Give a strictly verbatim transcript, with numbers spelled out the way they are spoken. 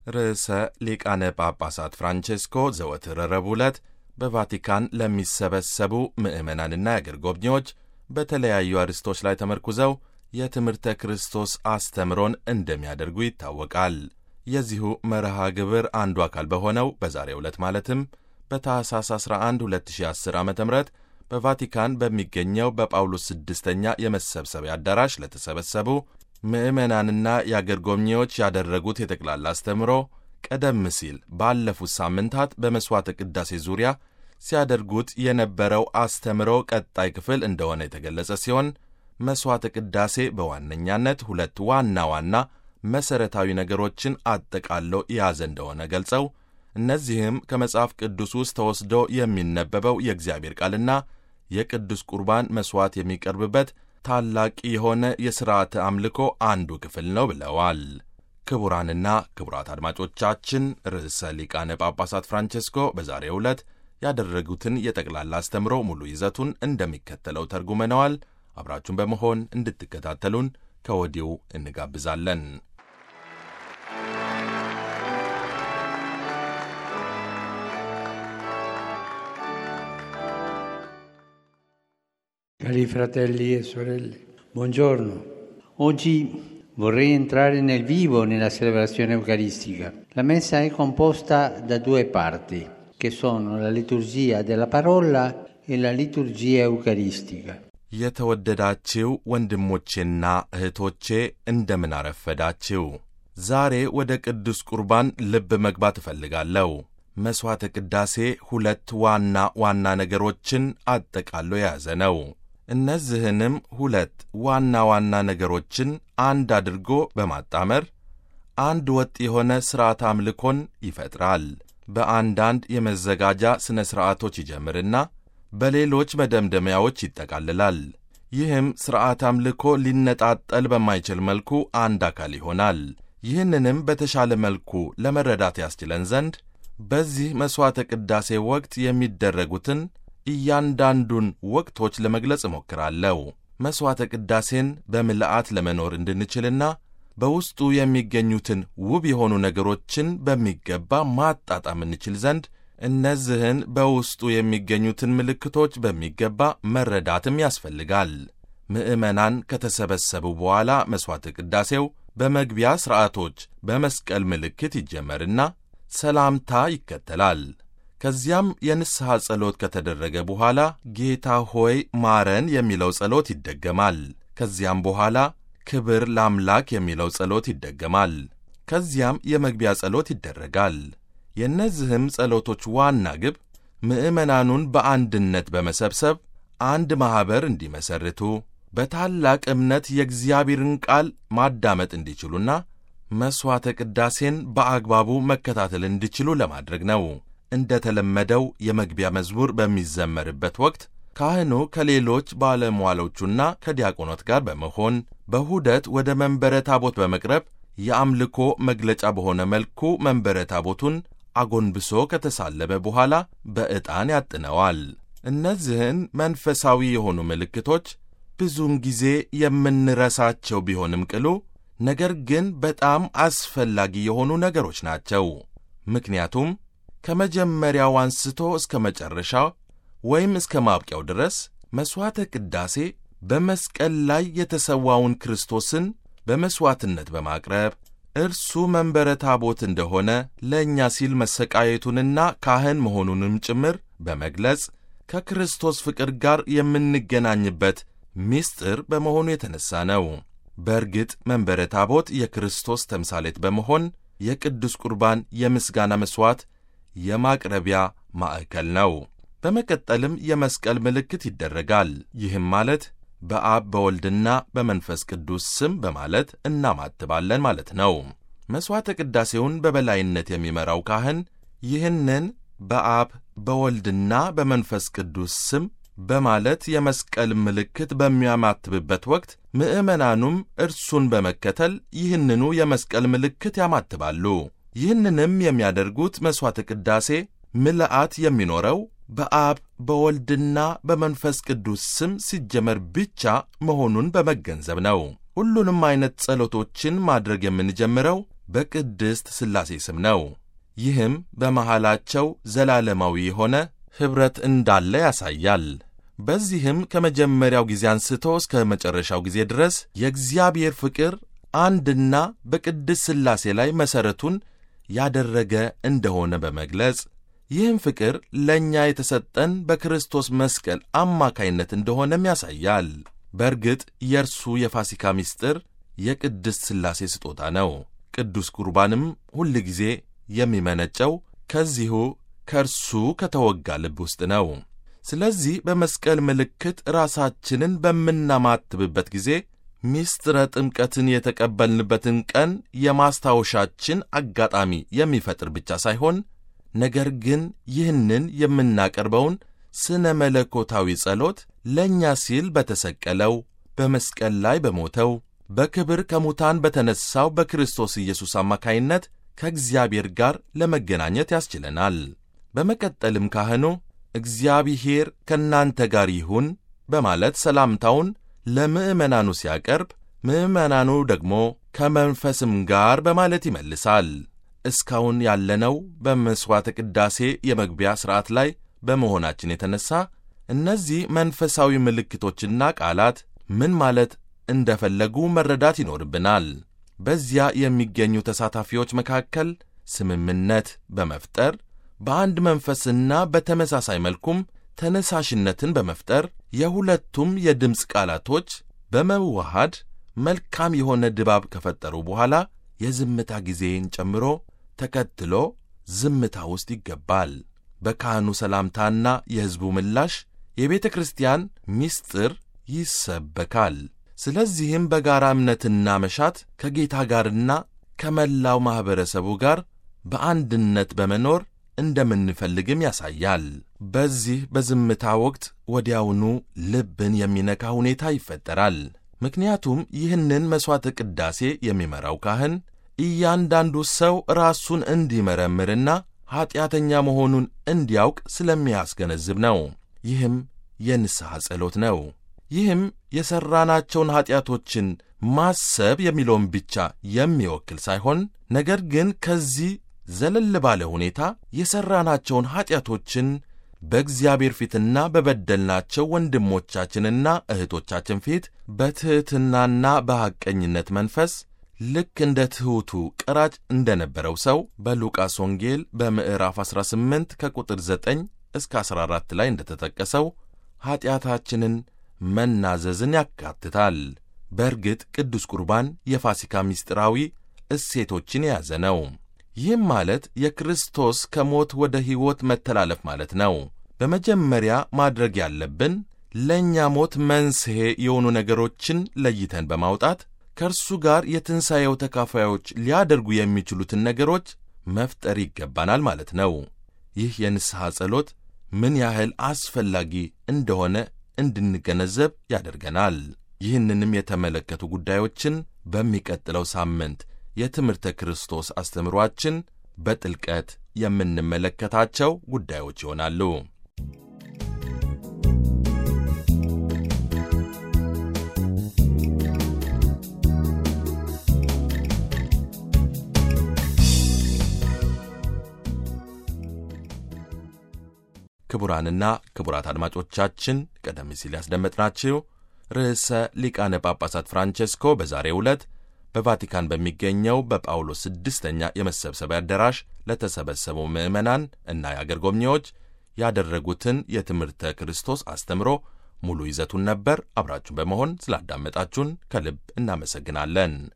ርዕሰ ሊቃነ ጳጳሳት ፍራንቼስኮ ዘወትር ረቡዕ ዕለት በቫቲካን ለሚሰበሰቡ ምዕመናንና የአገር ጎብኚዎች በተለያዩ አርዕስቶች ላይ ተመርኩዘው የትምህርተ ክርስቶስ አስተምሮን እንደሚያደርጉ ይታወቃል። የዚሁ መርሃ ግብር አንዱ አካል በሆነው በዛሬው ዕለት ማለትም በታኅሳስ አስራ አንድ ሁለት ሺህ አስር ዓ ም በቫቲካን በሚገኘው በጳውሎስ ስድስተኛ የመሰብሰቢያ አዳራሽ ለተሰበሰቡ ምዕመናንና የአገር ጎብኚዎች ያደረጉት የጠቅላላ አስተምሮ ቀደም ሲል ባለፉት ሳምንታት በመሥዋዕተ ቅዳሴ ዙሪያ ሲያደርጉት የነበረው አስተምሮ ቀጣይ ክፍል እንደሆነ የተገለጸ ሲሆን መሥዋዕተ ቅዳሴ በዋነኛነት ሁለት ዋና ዋና መሠረታዊ ነገሮችን አጠቃሎ የያዘ እንደሆነ ገልጸው እነዚህም ከመጽሐፍ ቅዱስ ውስጥ ተወስዶ የሚነበበው የእግዚአብሔር ቃልና የቅዱስ ቁርባን መሥዋዕት የሚቀርብበት ታላቅ የሆነ የሥርዓተ አምልኮ አንዱ ክፍል ነው ብለዋል። ክቡራንና ክቡራት አድማጮቻችን ርዕሰ ሊቃነ ጳጳሳት ፍራንቼስኮ በዛሬው ዕለት ያደረጉትን የጠቅላላ አስተምሮ ሙሉ ይዘቱን እንደሚከተለው ተርጉመነዋል። አብራችሁን በመሆን እንድትከታተሉን ከወዲሁ እንጋብዛለን። Cari fratelli e sorelle, buongiorno. Oggi vorrei entrare nel vivo nella celebrazione eucaristica. La messa è composta da due parti, che sono la liturgia della parola e la liturgia eucaristica. የተወደዳችሁ ወንድሞቼና እህቶቼ እንደምን አረፈዳችሁ። ዛሬ ወደ ቅዱስ ቁርባን ልብ መግባት እፈልጋለሁ። መሥዋዕተ ቅዳሴ ሁለት ዋና ዋና ነገሮችን አጠቃሎ የያዘ ነው። እነዚህንም ሁለት ዋና ዋና ነገሮችን አንድ አድርጎ በማጣመር አንድ ወጥ የሆነ ሥርዓተ አምልኮን ይፈጥራል። በአንዳንድ የመዘጋጃ ሥነ ሥርዓቶች ይጀምርና በሌሎች መደምደሚያዎች ይጠቃልላል። ይህም ሥርዓተ አምልኮ ሊነጣጠል በማይችል መልኩ አንድ አካል ይሆናል። ይህንንም በተሻለ መልኩ ለመረዳት ያስችለን ዘንድ በዚህ መሥዋዕተ ቅዳሴ ወቅት የሚደረጉትን እያንዳንዱን ወቅቶች ለመግለጽ እሞክራለሁ። መሥዋዕተ ቅዳሴን በምልአት ለመኖር እንድንችልና በውስጡ የሚገኙትን ውብ የሆኑ ነገሮችን በሚገባ ማጣጣም እንችል ዘንድ እነዚህን በውስጡ የሚገኙትን ምልክቶች በሚገባ መረዳትም ያስፈልጋል። ምዕመናን ከተሰበሰቡ በኋላ መሥዋዕተ ቅዳሴው በመግቢያ ሥርዓቶች በመስቀል ምልክት ይጀመርና ሰላምታ ይከተላል። ከዚያም የንስሐ ጸሎት ከተደረገ በኋላ ጌታ ሆይ ማረን የሚለው ጸሎት ይደገማል። ከዚያም በኋላ ክብር ለአምላክ የሚለው ጸሎት ይደገማል። ከዚያም የመግቢያ ጸሎት ይደረጋል። የእነዚህም ጸሎቶች ዋና ግብ ምዕመናኑን በአንድነት በመሰብሰብ አንድ ማኅበር እንዲመሰርቱ፣ በታላቅ እምነት የእግዚአብሔርን ቃል ማዳመጥ እንዲችሉና መሥዋዕተ ቅዳሴን በአግባቡ መከታተል እንዲችሉ ለማድረግ ነው። እንደ ተለመደው የመግቢያ መዝሙር በሚዘመርበት ወቅት ካህኑ ከሌሎች ባለሟሎቹና ከዲያቆኖት ጋር በመሆን በሁደት ወደ መንበረ ታቦት በመቅረብ የአምልኮ መግለጫ በሆነ መልኩ መንበረ ታቦቱን አጎንብሶ ከተሳለመ በኋላ በዕጣን ያጥነዋል። እነዚህን መንፈሳዊ የሆኑ ምልክቶች ብዙውን ጊዜ የምንረሳቸው ቢሆንም ቅሉ ነገር ግን በጣም አስፈላጊ የሆኑ ነገሮች ናቸው። ምክንያቱም ከመጀመሪያው አንስቶ እስከ መጨረሻው ወይም እስከ ማብቂያው ድረስ መሥዋዕተ ቅዳሴ በመስቀል ላይ የተሰዋውን ክርስቶስን በመሥዋዕትነት በማቅረብ እርሱ መንበረ ታቦት እንደሆነ ለእኛ ሲል መሰቃየቱንና ካህን መሆኑንም ጭምር በመግለጽ ከክርስቶስ ፍቅር ጋር የምንገናኝበት ምስጢር በመሆኑ የተነሣ ነው። በእርግጥ መንበረ ታቦት የክርስቶስ ተምሳሌት በመሆን የቅዱስ ቁርባን የምስጋና መሥዋዕት የማቅረቢያ ማዕከል ነው። በመቀጠልም የመስቀል ምልክት ይደረጋል። ይህም ማለት በአብ በወልድና በመንፈስ ቅዱስ ስም በማለት እናማትባለን ማለት ነው። መሥዋዕተ ቅዳሴውን በበላይነት የሚመራው ካህን ይህንን በአብ በወልድና በመንፈስ ቅዱስ ስም በማለት የመስቀል ምልክት በሚያማትብበት ወቅት ምዕመናኑም እርሱን በመከተል ይህንኑ የመስቀል ምልክት ያማትባሉ። ይህንንም የሚያደርጉት መሥዋዕተ ቅዳሴ ምልአት የሚኖረው በአብ በወልድና በመንፈስ ቅዱስ ስም ሲጀመር ብቻ መሆኑን በመገንዘብ ነው። ሁሉንም አይነት ጸሎቶችን ማድረግ የምንጀምረው በቅድስት ሥላሴ ስም ነው። ይህም በመሃላቸው ዘላለማዊ የሆነ ኅብረት እንዳለ ያሳያል። በዚህም ከመጀመሪያው ጊዜ አንስቶ እስከ መጨረሻው ጊዜ ድረስ የእግዚአብሔር ፍቅር አንድና በቅድስት ሥላሴ ላይ መሠረቱን ያደረገ እንደሆነ በመግለጽ ይህም ፍቅር ለእኛ የተሰጠን በክርስቶስ መስቀል አማካይነት እንደሆነም ያሳያል። በእርግጥ የእርሱ የፋሲካ ምስጢር የቅድስት ሥላሴ ስጦታ ነው። ቅዱስ ቁርባንም ሁል ጊዜ የሚመነጨው ከዚሁ ከእርሱ ከተወጋ ልብ ውስጥ ነው። ስለዚህ በመስቀል ምልክት ራሳችንን በምናማትብበት ጊዜ ምስጢረ ጥምቀትን የተቀበልንበትን ቀን የማስታወሻችን አጋጣሚ የሚፈጥር ብቻ ሳይሆን ነገር ግን ይህንን የምናቀርበውን ስነ መለኮታዊ ጸሎት ለእኛ ሲል በተሰቀለው በመስቀል ላይ በሞተው በክብር ከሙታን በተነሣው በክርስቶስ ኢየሱስ አማካይነት ከእግዚአብሔር ጋር ለመገናኘት ያስችለናል። በመቀጠልም ካህኑ እግዚአብሔር ከእናንተ ጋር ይሁን በማለት ሰላምታውን ለምዕመናኑ ሲያቀርብ፣ ምዕመናኑ ደግሞ ከመንፈስም ጋር በማለት ይመልሳል። እስካሁን ያለነው በመሥዋዕተ ቅዳሴ የመግቢያ ሥርዓት ላይ በመሆናችን የተነሣ እነዚህ መንፈሳዊ ምልክቶችና ቃላት ምን ማለት እንደፈለጉ መረዳት ይኖርብናል። በዚያ የሚገኙ ተሳታፊዎች መካከል ስምምነት በመፍጠር በአንድ መንፈስና በተመሳሳይ መልኩም ተነሳሽነትን በመፍጠር የሁለቱም የድምፅ ቃላቶች በመዋሃድ መልካም የሆነ ድባብ ከፈጠሩ በኋላ የዝምታ ጊዜን ጨምሮ ተከትሎ ዝምታ ውስጥ ይገባል። በካህኑ ሰላምታና የሕዝቡ ምላሽ የቤተ ክርስቲያን ምስጢር ይሰበካል። ስለዚህም በጋራ እምነትና መሻት ከጌታ ጋርና ከመላው ማኅበረሰቡ ጋር በአንድነት በመኖር እንደምንፈልግም ያሳያል። በዚህ በዝምታ ወቅት ወዲያውኑ ልብን የሚነካ ሁኔታ ይፈጠራል። ምክንያቱም ይህንን መሥዋዕተ ቅዳሴ የሚመራው ካህን እያንዳንዱ ሰው ራሱን እንዲመረምርና ኀጢአተኛ መሆኑን እንዲያውቅ ስለሚያስገነዝብ ነው። ይህም የንስሐ ጸሎት ነው። ይህም የሠራናቸውን ኀጢአቶችን ማሰብ የሚለውን ብቻ የሚወክል ሳይሆን ነገር ግን ከዚህ ዘለል ባለ ሁኔታ የሠራናቸውን ኀጢአቶችን በእግዚአብሔር ፊትና በበደልናቸው ወንድሞቻችንና እህቶቻችን ፊት በትሕትናና በሐቀኝነት መንፈስ ልክ እንደ ትሑቱ ቀራጭ እንደ ነበረው ሰው በሉቃስ ወንጌል በምዕራፍ አሥራ ስምንት ከቁጥር ዘጠኝ እስከ አሥራ አራት ላይ እንደ ተጠቀሰው ኀጢአታችንን መናዘዝን ያካትታል። በእርግጥ ቅዱስ ቁርባን የፋሲካ ምስጢራዊ እሴቶችን የያዘ ነው። ይህም ማለት የክርስቶስ ከሞት ወደ ሕይወት መተላለፍ ማለት ነው። በመጀመሪያ ማድረግ ያለብን ለእኛ ሞት መንስኤ የሆኑ ነገሮችን ለይተን በማውጣት ከእርሱ ጋር የትንሣኤው ተካፋዮች ሊያደርጉ የሚችሉትን ነገሮች መፍጠር ይገባናል ማለት ነው። ይህ የንስሐ ጸሎት ምን ያህል አስፈላጊ እንደሆነ እንድንገነዘብ ያደርገናል። ይህንንም የተመለከቱ ጉዳዮችን በሚቀጥለው ሳምንት የትምህርተ ክርስቶስ አስተምሯችን በጥልቀት የምንመለከታቸው ጉዳዮች ይሆናሉ። ክቡራንና ክቡራት አድማጮቻችን ቀደም ሲል ያስደመጥናችሁ ርዕሰ ሊቃነ ጳጳሳት ፍራንቼስኮ በዛሬው ዕለት በቫቲካን በሚገኘው በጳውሎስ ስድስተኛ የመሰብሰቢያ አዳራሽ ለተሰበሰቡ ምዕመናን እና የአገር ጎብኚዎች ያደረጉትን የትምህርተ ክርስቶስ አስተምሮ ሙሉ ይዘቱን ነበር። አብራችሁን በመሆን ስላዳመጣችሁን ከልብ እናመሰግናለን።